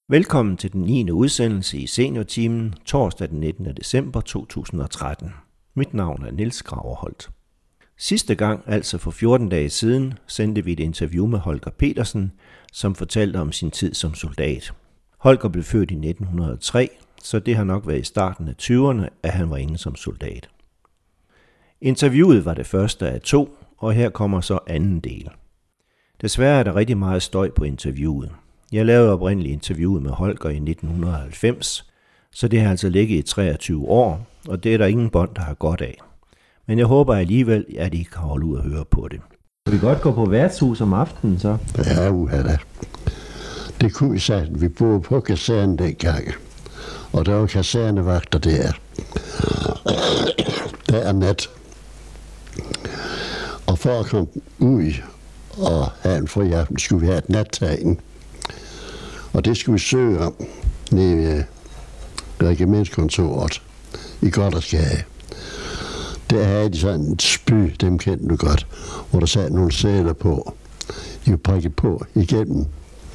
Velkommen til den 9. udsendelse i Seniortimen, torsdag den 19. december 2013. Mit navn er Niels Graverholt. Sidste gang, altså for 14 dage siden, sendte vi et interview med Holger Petersen, som fortalte om sin tid som soldat. Holger blev født i 1903, så det har nok været i starten af 20'erne, at han var inde som soldat. Interviewet var det første af 2, og her kommer så anden del. Desværre er der rigtig meget støj på interviewet. Jeg lavede oprindeligt interviewet med Holger i 1990, så det har altså ligget i 23 år, og det er der ingen bånd, der har godt af. Men jeg håber alligevel, at I kan holde ud og høre på det. Kan vi godt gå på værtshus om aftenen så? Ja, da. Det kunne vi sige. Vi boede på kasernen dengang, og der var kasernevagter der. Der er nat. Og for at komme ud og have en fri aften, skulle vi have et nattagen. Og det skulle vi søge om nede ved regimentskontoret i Goddersgade. Der havde de sådan et spy, dem kendte du godt, hvor der sad nogle sæler på. De var prikket på igennem.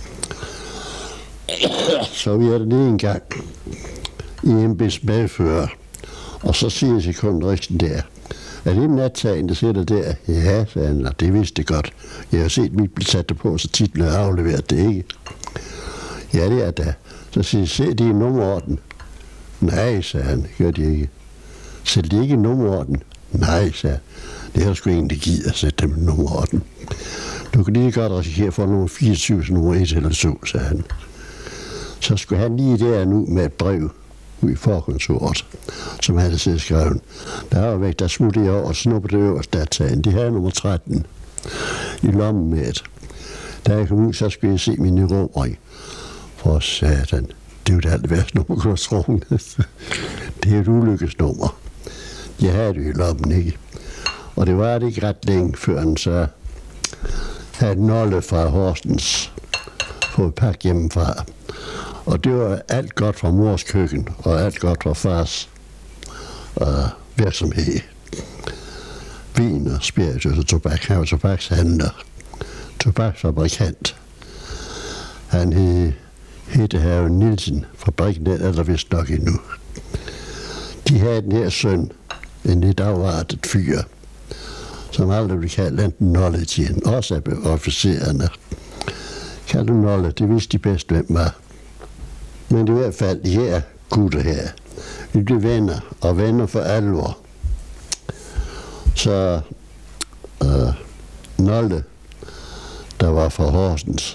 Så vi er dernede en gang i embeds medfører, og så siger sekundristen der, er det nattagen, der sidder der? Ja, sagde han, og det vidste det godt. Jeg har set mit blive sat på, så tit når jeg afleveret det ikke. Ja, det er da. Så siger jeg, se de i nummerorden. Nej, sagde han, gør de ikke. Sæt de ikke i nummerorden? Nej, sagde han. Det er der sgu ingen, der gider at sætte dem i nummerorden. Du kan lige godt risikere for nummer 24, nummer 1 eller 2, sagde han. Så skulle han lige der nu med et brev ud i forkontoret, som han havde siddet skrevet. Der var væk, der smuttede jeg over og snuppede det øverste dataen. De havde nummer 13 i lommen med et. Da jeg kom ud, så skulle jeg se min erobring. For satan, det er jo det alt værste nummer, kunne jeg tro. Det er et ulykkesnummer. Jeg havde det i lommen, ikke? Og det var det ikke ret længe, før han så havde Nolle fra Horsens fået pakke hjemmefra. Og det var alt godt fra mors køkken, og alt godt fra fars virksomhed. Vin og spiritus og tobak. Han var tobakshandler. Tobaksfabrikant. Han hed Have Nielsen. Fabrikken den er der vist nok endnu. De havde den her søn, en lidt afvartet fyr, som aldrig blev kaldt enten Nolle til en, også af officererne. Kaldte Nolle, det vidste de bedst, hvem var. Men i hvert fald, de her gutter her, vi blev venner, og venner for alvor. Så Nolle, der var fra Horsens,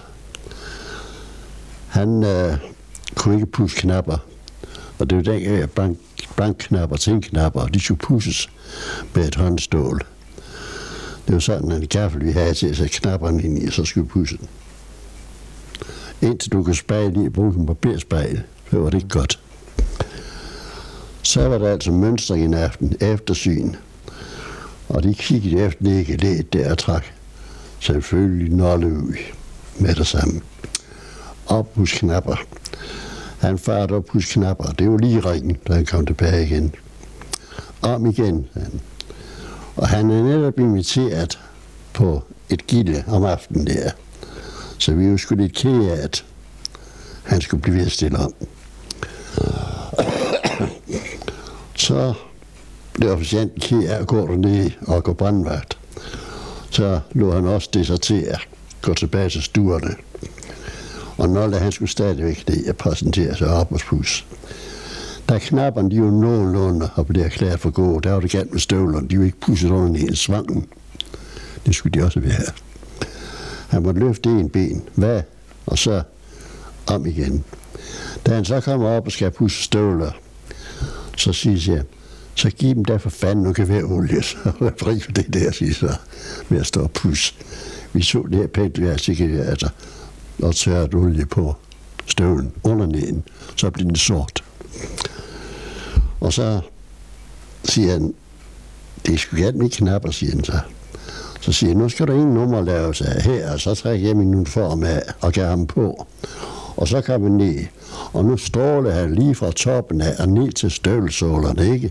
han kunne ikke pusse knapper. Og det var dengang bankknapper, tændknapper, og de skulle pusses med et håndstål. Det var sådan en gaffel, vi havde til at sætte knapperne ind i, og så skulle vi pusse den. Indtil du kunne spejle i at bruge en papirspejl, så var det ikke godt. Så var der altså mønstring en aften, eftersyn. Og de kiggede efter den ikke læget der og trak selvfølgelig Nolle ud med det samme. Ophusknapper. Han farede ophusknapper. Det var lige ringen, da han kom tilbage igen. Om igen, han. Og han er netop inviteret på et gilde om aftenen der. Så vi var sgu lidt kede af, at han skulle blive ved at stille om. Så blev officianten kede af at gå dernede og gå brandvagt. Så lå han også desertere, gå tilbage til stuerne. Og Nolle, han skulle stadigvæk det at præsentere sig op hos pus. Da knapperne, de var nogenlunde og blev erklæret for gode, der var det galt med støvlerne, de var ikke pusset under en svangen. Det skulle de også være. Han måtte løfte en ben, hvad? Og så om igen. Da han så kommer op og skal pusse støvler, så siger jeg, så giv dem der for fanden nu kan være olie, så er fri for det der, siger så, med at stå og pusse. Vi så det her pænt, vi har sikkert altså, og tørret olie på støvlen under neden, så bliver den sort. Og så siger han, det er sgu alt med knapper, siger han så. Så siger han, nu skal der ingen nummer laves af her, og så trækker jeg min uniform af og gav ham på. Og så kom han ned, og nu stråler han lige fra toppen af og ned til støvlesålerne, ikke?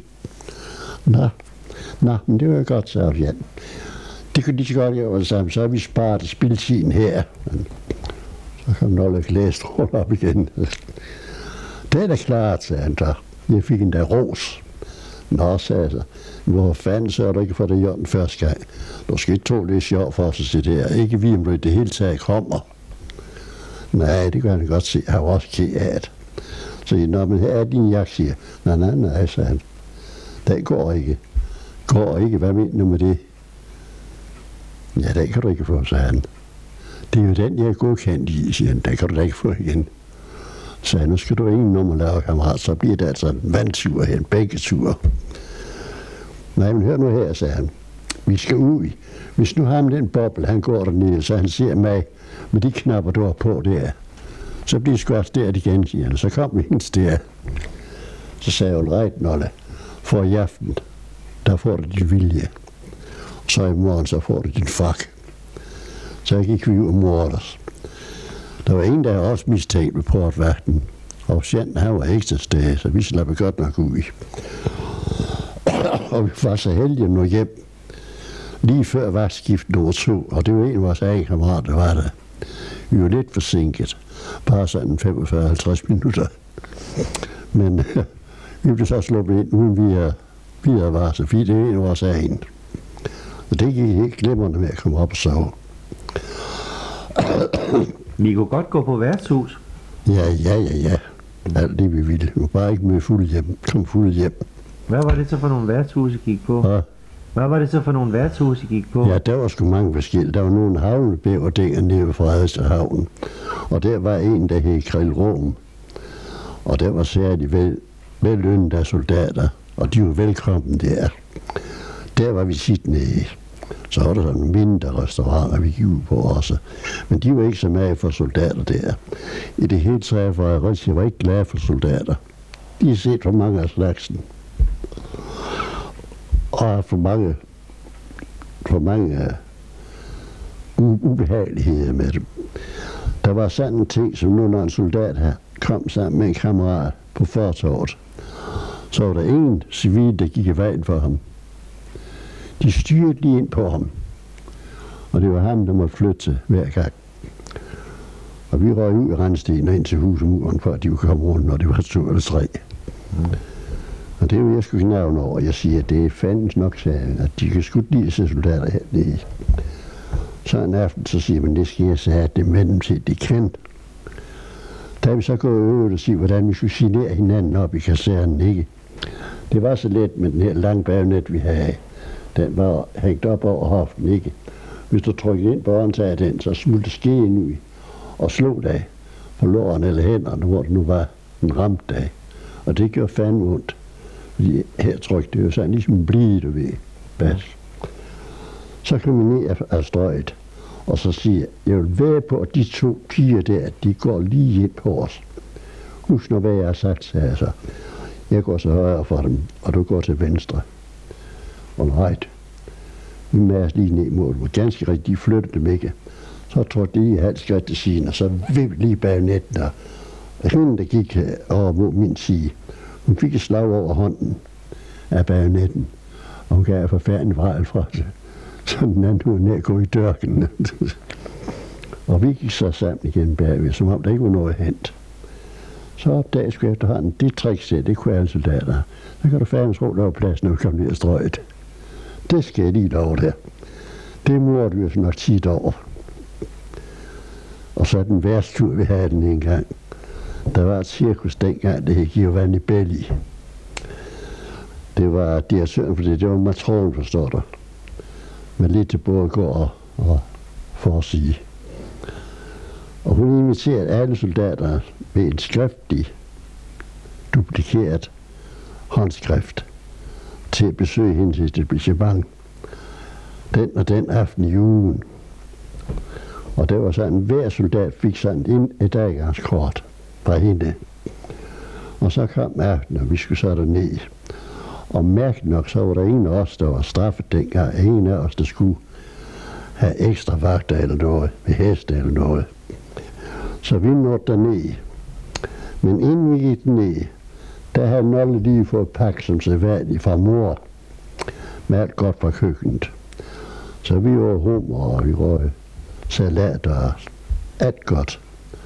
Nå, men det var godt, sagde Jan. Det kunne de så godt gøre det samme, så har vi sparet spildtiden her. Så kom Nolle Klæstrup op igen. Det er da klart, sagde han så. Jeg fik endda ros. Nå, sagde jeg så. Hvor fanden så er du ikke for det gjort den første gang? Du skal ikke tro, det er sjovt for os at se det her. Ikke vi, om du i det hele taget kommer. Nej, det kan han godt se. Jeg var også ked af det. Så jeg, nå, men her er din jagt, siger. Nej, sagde han. Det går ikke. Går ikke? Hvad mener du med det? Ja, det kan du ikke få, sagde han. Det er jo den, jeg er godkendt i, siger han. Det kan du da ikke få igen. Så nu skal du ingen nummer lave, kammerat. Så bliver det altså en vandtur hen, begge ture. Nej, men hør nu her, sagde han. Vi skal ud. Hvis nu har han den boble, han går dernede, så han ser mig med de knapper, du har på der. Så bliver det sgu også der igen, siger han. Så kom vi hendes der. Så sagde hun, ret, Nolle, for i aften, der får du din vilje. Så i morgen, så får du din frak. Så jeg gik vi ud og mordede os. Der var en, der også mistænkt ved portvagten. Og Sjænden, han var ikke til stede, så vi slappede godt nok ud. Og vi var så heldige at nå hjem. Lige før vagtskift nummer 2, og det var en af vores egen kammerater, der var der. Vi var lidt forsinket. Bare sådan 45-50 minutter. Men vi blev så sluppet ind, uden vi havde været så fint. Det er en af vores egen. Og det gik helt glimrende med at komme op og sove. Vi kunne godt gå på værtshus. Ja. Alt det vi ville. Vi var bare ikke med fuld hjem. Kom fuld hjem. Hvad var det så for nogle værtshus, I gik på? Ja. Hvad var det så for nogle værtshus, I gik på? Ja, der var sgu mange forskellige. Der var nogle havnebæverdænger nede ved Frederikshavn. Og der var en, der hed Krill Rom. Og der var særligt vellønnede af soldater. Og de var velkommen der. Der var vi tit nede. Så var der sådan en mindre restauranter, vi gik ud på også. Men de var ikke så meget for soldater der. I det hele taget var jeg ikke glad for soldater. De har set for mange af slagsen. Og for mange ubehageligheder med dem. Der var sådan en ting, som nu når en soldat her kom sammen med en kammerat på fortorvet, så var der en civil, der gik i vejen for ham. De styrede lige ind på ham, og det var ham, der måtte flytte hver gang. Og vi røg ud i randstenen og ind til husemuren, for at de kunne komme rundt, når det var 2 eller 3. Og det er jo, jeg skulle knævne over. Jeg siger, at det er fandens nok, sagde, at de kan sgu lide at se soldater hernede. Så en aften, så siger man, det skal jeg sige, at det med dem til, de kan. Da vi så gået øvet og sige, hvordan vi skulle signere hinanden op i kasernen, ikke? Det var så let med den her lange bagnet, vi havde. Den var hængt op over hoften, ikke? Hvis du trykkede ind på hånden af den, så smulte skeen ud og slog dig på låren eller hænderne, hvor det nu var en ramt dag. Og det gjorde fandme ondt. Fordi her trykte det jo sådan ligesom en blide, du ved, bas. Så kom vi ned af strøget, og så siger jeg vil være på, at de 2 piger der, de går lige ind på os. Husk nu, hvad jeg har sagt, sagde jeg så. Jeg går så højre for dem, og du går til venstre. Og right. Vi mærker lige ned mod dem, ganske rigtigt, de flyttede dem ikke. Så trådte de i halvt skridt til siden, og så vippede lige bag netten, og hende, der gik over mod min side, hun fik et slag over hånden af bajonetten, og hun gav et forfærdeligt vral fra sig. Så den anden var ned at gå i dørken. Og vi gik så sammen igen bagved, som om der ikke var noget hent. Så opdagede jeg efterhånden, det tricksæt, det kunne alle soldater. Så kan du fandme tro, der var plads, når vi kom ned ad strøget. Det skal jeg lige lov der. Det mordede vi så nok 10 år. Og så den værste tur, vi havde den en gang. Der var et cirkus dengang, det hed Giovanni Belli. Det var direktøren, fordi det var matronen, forstår du. Med lidt til både går og for at sige. Og hun inviterede alle soldater med en skriftlig, duplikeret håndskrift til at besøge hendes etablissement den og den aften i ugen. Og det var sådan, hver soldat fik sådan et adgangskort fra hende. Og så kom aftenen, og vi skulle så derned. Og mærkeligt nok, så var der ingen af os, der var straffet dengang. Ingen af os, der skulle have ekstra vagter eller noget, med heste eller noget. Så vi nåede derned. Men inden vi gik ned, der havde Nolle lige fået pakke som sædvanligt fra mor. Med alt godt fra køkkenet. Så vi var hummer, og vi røg salat og alt godt.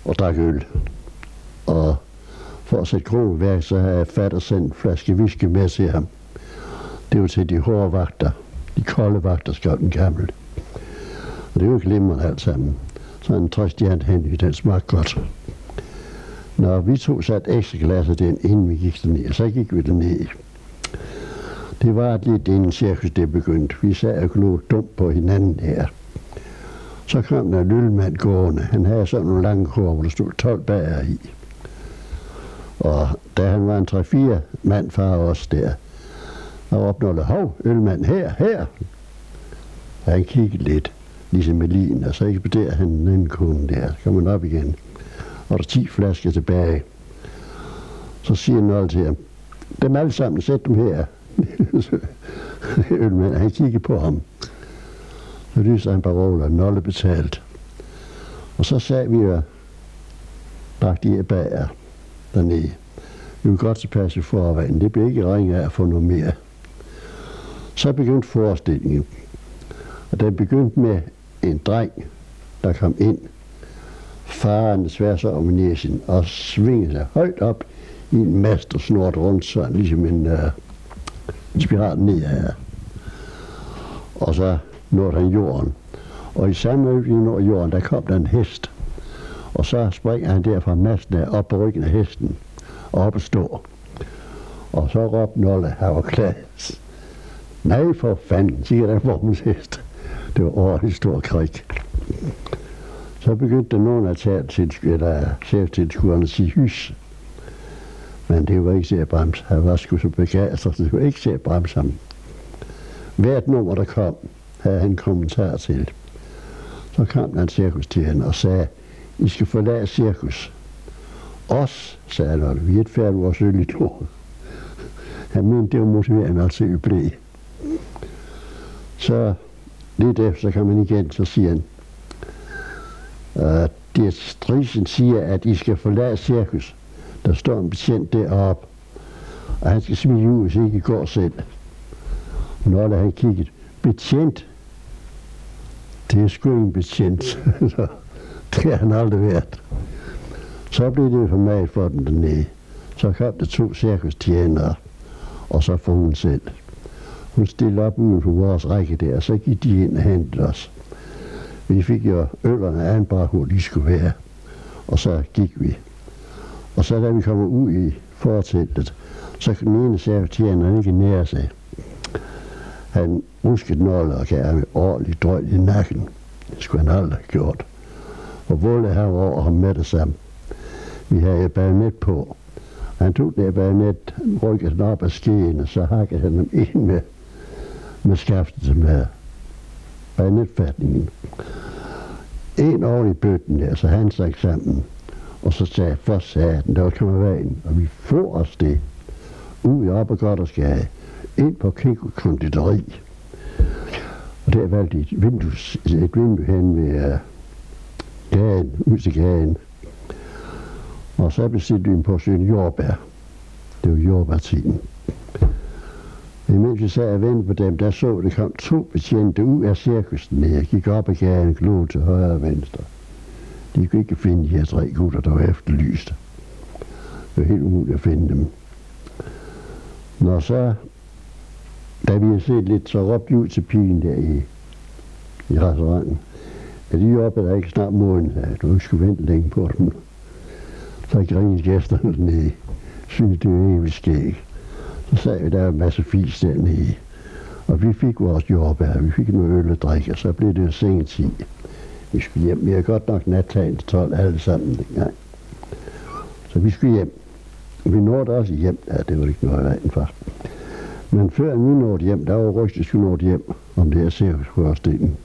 og drak øl. Og for at sætte krogen i værk, så havde jeg fatter sendt en flaske whisky med til ham. Det var til de hårde vagter. De kolde vagter, skrev den gamle. Og det var glimrende alt sammen. Så en 3-stjernet Henry, den smagte godt. Når vi to satte ekstra glas af den, inden vi gik derned, så gik vi derned. Det var lidt inden cirkus det begyndte. Vi sad og glod dumt på hinanden her. Så kom der en ølmand gående. Han havde sådan nogle lange kår, hvor der stod 12 bager i. Og da han var en 3-4 mand fra os der, og opnåede, hov, ølmand, her. Og han kiggede lidt, ligesom med lin, og så ekspederede han den anden kunde der. Så kom han op igen, og der 10 flasker tilbage. Så siger Nolle til ham, dem alle sammen, sæt dem her. Ølmand, han kiggede på ham. Så lyste han paroler, Nolle betalt. Og så sagde vi og drak de her bager dernede. Vi var godt tilpas i forvejen. Det blev ikke ringe af at få noget mere. Så begyndte forestillingen. Og den begyndte med en dreng, der kom ind. Faren sværs over næsen og svingede sig højt op i en mast og snort rundt sådan, ligesom en spiral nedad. Og så nåede han jorden. Og i samme øjeblik når jorden, der kom der en hest. Og så springer han der fra masten af op på ryggen af hesten og op og stå. Og så råbte Nolle, han var klass. Nej for fanden, siger der vormens hest. Det var ordentligt stor krig. Så begyndte der nogen at tage cheftilskuerne at sige hys. Men det var ikke til at bremse. Han var sgu så begejstret, det var ikke til at bremse ham. Hvert nummer, der kom, havde han en kommentar til. Så kom der en cirkustjener og sagde, I skal forlade cirkus. Os, sagde Nolle, vi er et færdigt vores øl i to. Han mente, det var motiverende, altså vi blev. Så lidt efter, så kan man igen, så siger han, direktrisen siger, at I skal forlade cirkus. Der står en betjent deroppe, og han skal smide ud, hvis I ikke går selv. Nolle, han kiggede, betjent? Det er sgu en betjent. Det har han aldrig været. Så blev det format for den dernede. Så kom der 2 cirkustjenere, og så for hun selv. Hun stillede op ude på vores række der, og så gik de ind og hentede os. Vi fik jo ølerne anbragt, hvor de skulle være, og så gik vi. Og så da vi kommer ud i forteltet, så kan den ene cirkustjener ikke nære sig. Han ruskede Nolle og gav ham et ordentligt drøjt i nakken. Det skulle han aldrig have gjort. Og Volle han var over ham med det samme. Vi havde et bajonet på. Han tog det bajonet, rykkede den op af skeen, og så hakkede han dem ind med skaftet med bajonetfatningen. En oven i bøtten der, så han sagde sammen. Og så sagde for saten, der kom vejen, og vi får os det. Ud op og godt og skade. Ind på Kinko konditori. Og der valgte et vindue hen ved gaden, ud til gaden. Og så bestilte vi en portion jordbær. Det var jordbærtiden. Imens vi sad og ventede på dem, der så, det kom 2 betjente ud af cirkusen. Jeg gik op ad gaden, glod til højre og venstre. De kunne ikke finde de her 3 gutter, der var efterlyst. Det var helt umuligt at finde dem. Når så, da vi havde set lidt, så råbte de ud til pigen der i restauranten. Ja, de oppe, der ikke snart måden, at du ikke skulle vente længe på dem. Så grinede gæsterne dernede. Synes det var evigt skæg. Så sagde vi, der var en masse fis dernede. Og vi fik vores jordbær, vi fik noget øl og drikke, og så blev det sengetid. Vi skulle hjem. Vi havde godt nok nattagen til 12 alle sammen dengang. Så vi skulle hjem. Vi nåede også hjem. Ja, det var ikke noget i vejen for. Men før vi nåede hjem, der var rygtet, skulle nåede hjem om det her cirkusforestillingen.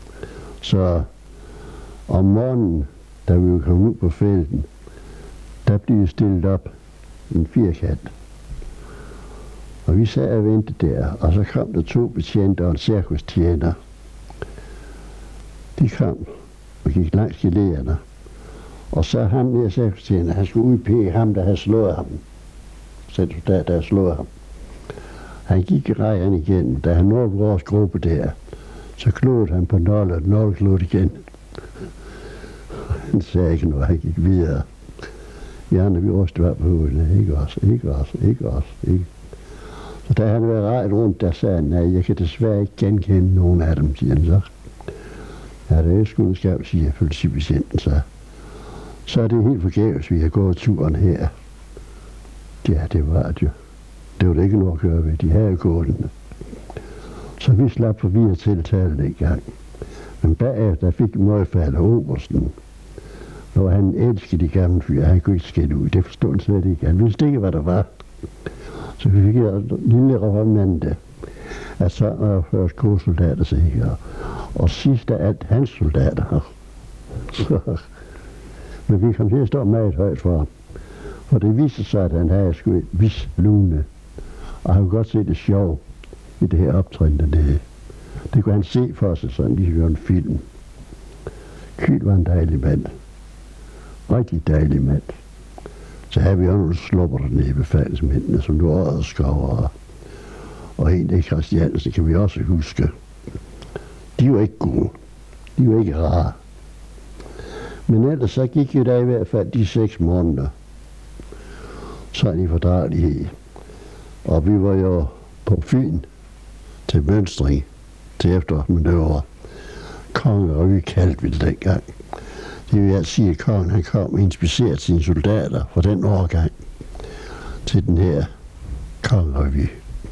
Så om morgenen, da vi var kommet ud på felten, der blev stillet op en firkant. Og vi sad og ventede der, og så kom der 2 betjente og en cirkustjener. De kom og gik langs gelærerne. Og så ham der cirkustjener, han skulle udpege ham, der havde slået ham. Der havde slået ham. Han gik i rækken igen, da han nåede vores gruppe der. Så klodede han på Nolle, og Nolle klodede igen. Han sagde ikke noget, han gik videre. Vi andre, vi rystede var på hovedet. Ikke os. Så da han var rejt rundt, der sagde han, nej, jeg kan desværre ikke genkende nogen af dem, siger han så. Ja, det er sgu skab, siger politibetjenten så. Så er det helt forgæves, vi har gået turen her. Ja, det var det jo. Det var det ikke noget at køre ved. De havde jo gået den. Så vi slap forbi at tiltale en gang. Men bagefter fik Møgfald og Obersten. Når han elskede de gamle fyre, han kunne ikke skælde ud. Det forstod han slet ikke. Han vidste ikke, hvad der var. Så vi fik en lille reprimande, at så var først gode soldater sikkert. Og sidst af alt hans soldater. Men vi kom til at stå meget højt for ham. For det viste sig, at han havde sgu et vis lune. Og han kunne godt se det sjov i det her optrin dernede. Det kunne han se for sig, sådan ligesom en film. Kyl var en dejlig mand. Rigtig dejlig mand. Så havde vi også nogle slupper dernede i befalsmændene, som nu Odderskov og en af Christiansen, kan vi også huske. De var ikke gode. De var ikke rare. Men ellers så gik jo der i hvert fald de 6 måneder. Sådan i fordragelighed. Og vi var jo på Fyn til mønstring, til eftermanøvre. Kongerevy kaldte vi det dengang. Det vil altså sige, at kongen han kom og inspicerede sine soldater fra den årgang til den her kongerevy.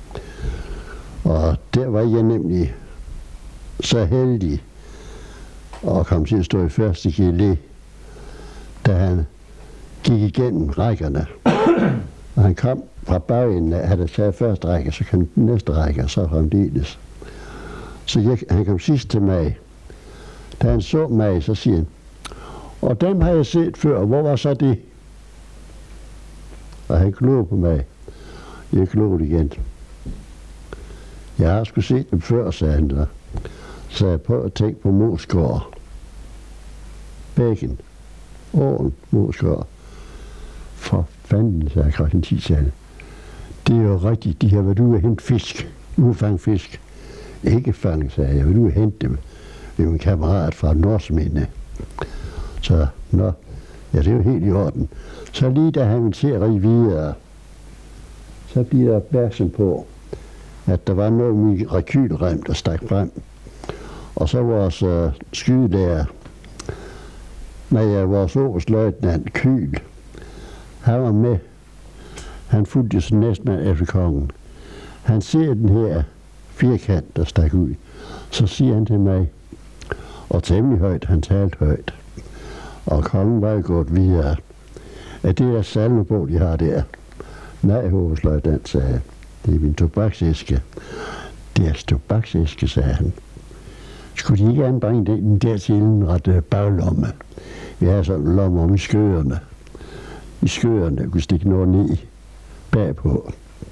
Og der var jeg nemlig så heldig at komme til at stå i første gelé, da han gik igennem rækkerne. Og han kom fra bagenden af, havde taget første række, så kom den næste række, og så fremdeles. Så han kom sidst til mig. Da han så mig, så siger han, og dem har jeg set før, hvor var så det? Og han klog på mig. Jeg klog igen. Jeg har sgu set dem før, sagde han der. Så jeg prøvede at tænke på Moesgaard. Bækken. Åen, Moesgaard. For fanden, sagde jeg klokken 10-tallet. Det er jo rigtigt, de har været ude at hente fisk. Udfang fisk. Ikke fange, sagde jeg. Jeg vil ude at hente dem ved min kammerat fra Nordsminde. Så, ja, det er jo helt i orden. Så lige da han ville til at rige videre, så bliver jeg opmærksom på, at der var noget med rekylrem, der stak frem. Og så vores skydelærer, vores oberstløjtnant Kyl, han var med. Han fulgte jo sådan næsten efter kongen. Han ser den her firkant, der stak ud. Så siger han til mig, og temmelig højt, han talte højt. Og kongen var jo gået videre. Er det der salmebog, de har der? Nej, hovedsløjtnant, sagde han. Det er min tobaksæske. Deres tobaksæske, sagde han. Skulle de ikke anbringe den der til en ret baglomme? Vi har sådan en lomme om i skøerne. I skøerne kunne stikke noget ned bagpå.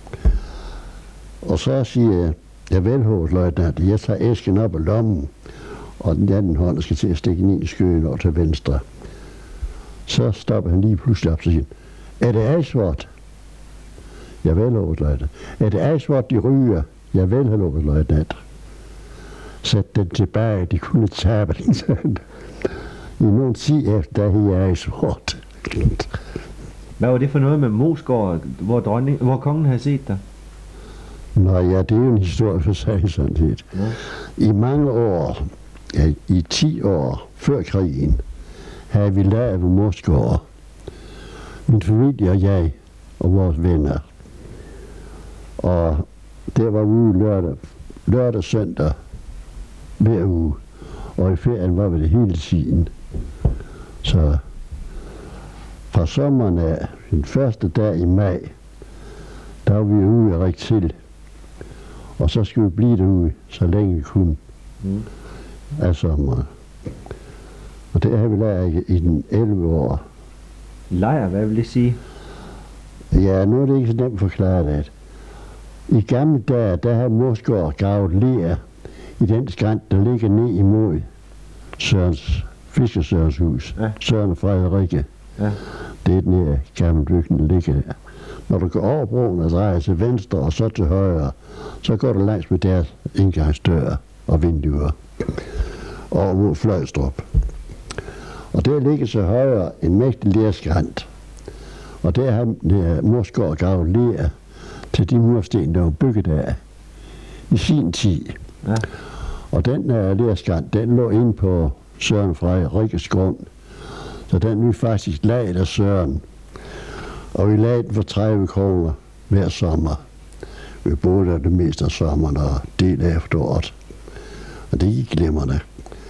Og så siger jeg, jeg vel, hovedsløjtnant, jeg tager æsken op af lommen, og den anden hånd skal til at stikke ned i skøen over til venstre. Så stopper han lige pludselig op og siger, er det Eisvort? Ja vel, hovedsløjtnant. Er det Eisvort, de ryger? Ja vel, hovedsløjtnant. Sæt den tilbage, de kunne tabe den, sagde han. I nogen tid efter, der hed Eisvort. Hvad var det for noget med Moesgaard, hvor kongen havde set dig? Nå ja, det er jo en historie for sig sådan set. Ja. I mange år, ja, i 10 år før krigen, havde vi lavet ved Moesgaard. Min familie og jeg og vores venner. Og der var ude lørdag søndag hver uge. Og i ferien var vi det hele tiden. Så fra sommeren af, den første dag i maj, der var vi ude og række til. Og så skulle vi blive derude, så længe vi kunne. Af sommeren. Og det har vi lært i den 11 år. Lejr, hvad vil det sige? Ja, nu er det ikke så nemt forklaret, at i gamle dage, der har Moesgaard gravet ler i den skrænt, der ligger ned imod Fiskersørens hus. Ja. Søren og Frederikke. Ja. Det er den her gamle bygning, der ligger der. Når du går over broen og drejer til venstre og så til højre, så går du langs med deres indgangsdør og vinduer over mod Fløjstrup. Og der ligger så højere en mægtig lerskrænt. Og der har Moesgaard gravet ler til de mursten, der var bygget af i sin tid. Ja. Og den lerskrænt, den lå inde på Søren Frederikkes grund. Så den vi faktisk lagde af Søren. Og vi lagde den for 30 kroner hver sommer. Vi boede der det meste af sommeren og del af efteråret. Og det gik glimrende.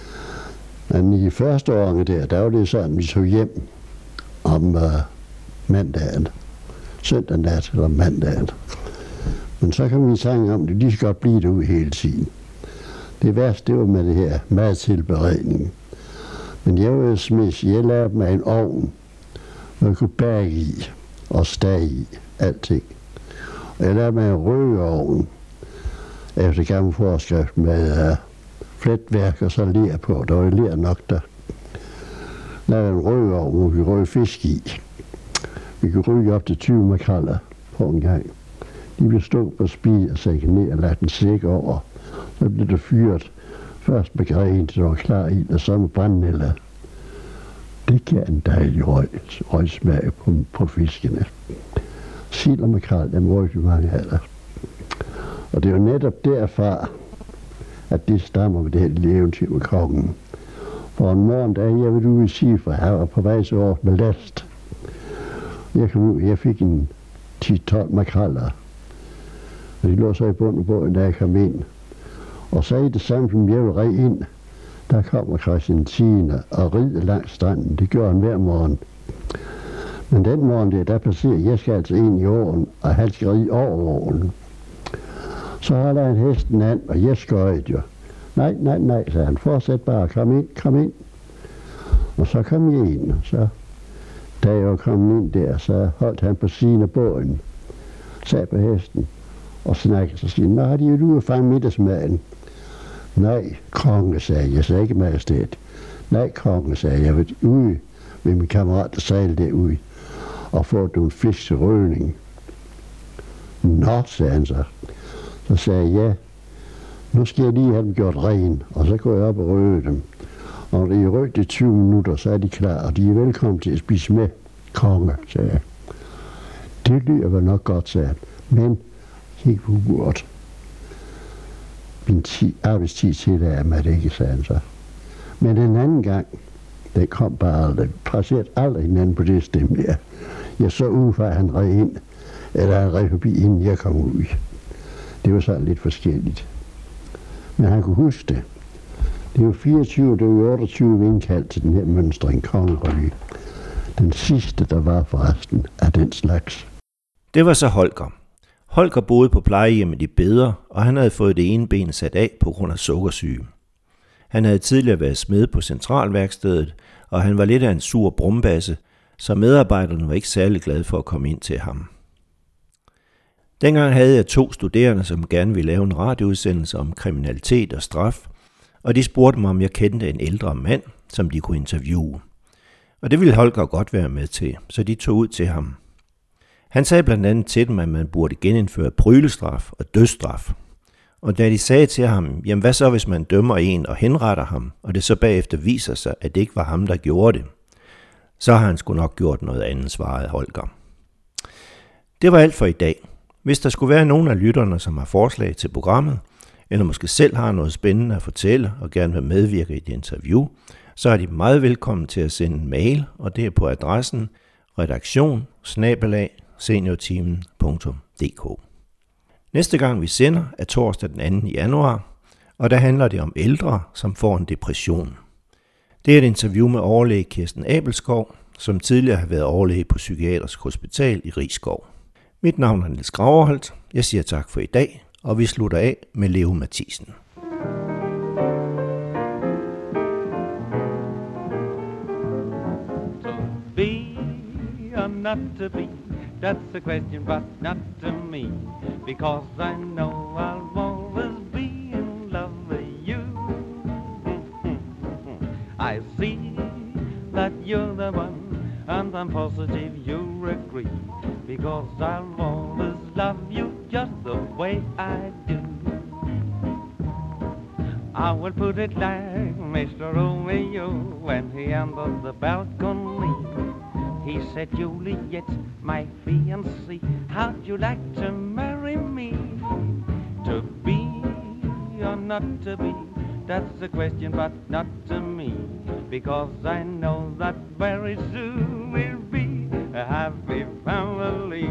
Men i første årene der var det sådan, vi tog hjem om mandagen. Søndag nat eller mandagen. Men så kan vi tænke om, det lige skal godt blive derude hele tiden. Det værste, det var med det her madtilberedning. Men jeg var smidt, jeg lavede mig en ovn, man kunne bage i og stage i, alting. Og jeg lavede mig en røgeovn, efter gammel forskrift med fletværk og så ler på. Der var ler nok der. Lavede en røgeovn, hvor vi røg fisk i. Vi kunne ryge op til 20 makreller på en gang. De blev stået på spid og sække ned og lade den sække over. Så blev det fyret. Først med gren, så var klar i, og så med brændnælder. Det gav en dejlig røgsmag på fiskene. Sild og makrel, dem røgte mange af der. Og det er jo netop derfra, at det stammer med det her lille eventyr med kongen. For en morgen, da jeg ville ude i Sifer, jeg var på vej til år med last. Jeg fik en 10-12 makreller. Og de lå så i bunden på, da jeg kom ind. Og så i det samme, som jeg ville red ind, der kommer Christian 10. og rider langs stranden. Det gjorde han hver morgen. Men den morgen der passerer jeg skal altså ind i åen, og han skal ride over åen. Så holder han hesten an, og jeg skøjede jo. Nej, sagde han. Fortsæt bare. Kom ind. Og så kom jeg ind, og så, da jeg var kommet ind der, så holdt han på siden af båden. Sad på hesten og snakkede og siger, nå, har de jo ude at fange middagsmaden? Nej, konge, sagde jeg. Sagde ikke majestæt. Nej, konge, sagde jeg. Jeg var ude med min kammerat, der sejlede derude og få nogle fisk til røgning. Nå, sagde han så. Så sagde jeg, ja, nu skal jeg lige have dem gjort ren, og så går jeg op og røge dem. Og når de er røgt i 20 minutter, så er de klar, og de er velkommen til at spise med, konge, sagde jeg. Det lyder vel nok godt, sagde han, men kig på uret. Min arbejdstid til det er med det ikke, sagde han så. Men en anden gang, det kom bare aldrig. Passerede aldrig hinanden på det stemme der. Jeg så ud fra, at han red ind, eller han red forbi, inden jeg kom ud. Det var sådan lidt forskelligt. Men han kunne huske det. Det var 24, det var 28 indkaldt til den her mønstring, kongerevy. Den sidste, der var forresten, af den slags. Det var så Holger. Holger boede på plejehjemmet i Beder, og han havde fået det ene ben sat af på grund af sukkersyge. Han havde tidligere været smed på centralværkstedet, og han var lidt af en sur brumbasse, så medarbejderne var ikke særlig glade for at komme ind til ham. Dengang havde jeg 2 studerende, som gerne ville lave en radioudsendelse om kriminalitet og straf, og de spurgte mig, om jeg kendte en ældre mand, som de kunne interviewe. Og det ville Holger godt være med til, så de tog ud til ham. Han sagde blandt andet til dem, at man burde genindføre prylestraf og dødsstraf. Og da de sagde til ham, jamen hvad så hvis man dømmer en og henretter ham, og det så bagefter viser sig, at det ikke var ham, der gjorde det, så har han sgu nok gjort noget andet, svarede Holger. Det var alt for i dag. Hvis der skulle være nogen af lytterne, som har forslag til programmet, eller måske selv har noget spændende at fortælle og gerne vil medvirke i et interview, så er de meget velkommen til at sende en mail, og det er på adressen redaktion@seniorteamen.dk. Næste gang vi sender er torsdag den 2. januar, og der handler det om ældre, som får en depression. Det er et interview med overlæge Kirsten Abelskov, som tidligere har været overlæge på Psykiatrisk Hospital i Risskov. Mit navn er Niels Graverholt. Jeg siger tak for i dag, og vi slutter af med Leo Mathisen. To be or not to be, that's a question, but not to me, because I know I'll always be in love with you. I see that you're the one, and I'm positive you agree, because I'll always love you just the way I do. I will put it like Mr. Romeo when he entered the balcony. He said, Juliet, my fiancée, how'd you like to marry me? To be or not to be, that's the question, but not to me, because I know that very soon we'll be a happy family.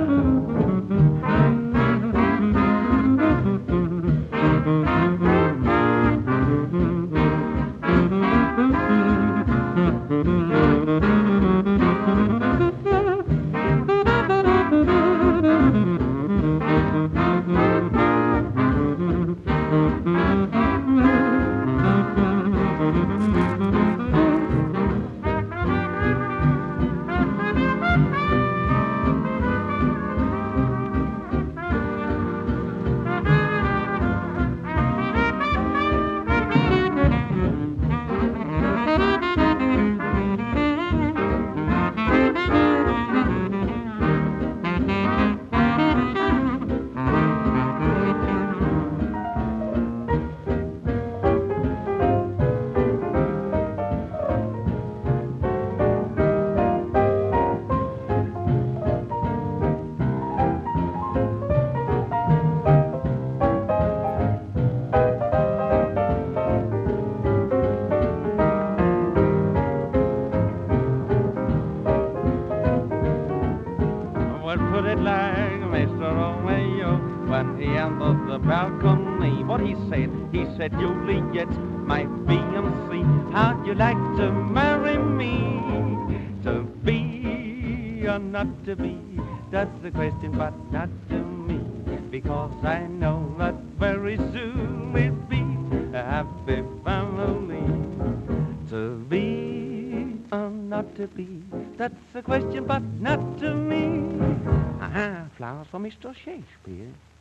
Well, put it like Mr. Romeo when he entered the balcony. What he said, Juliet, my fiancée, how'd you like to marry me? To be or not to be, that's the question, but not to me, because I know that very soon we'll be a happy family. To be or not to be, that's the question, but not to me. Flowers for Mr. Shakespeare.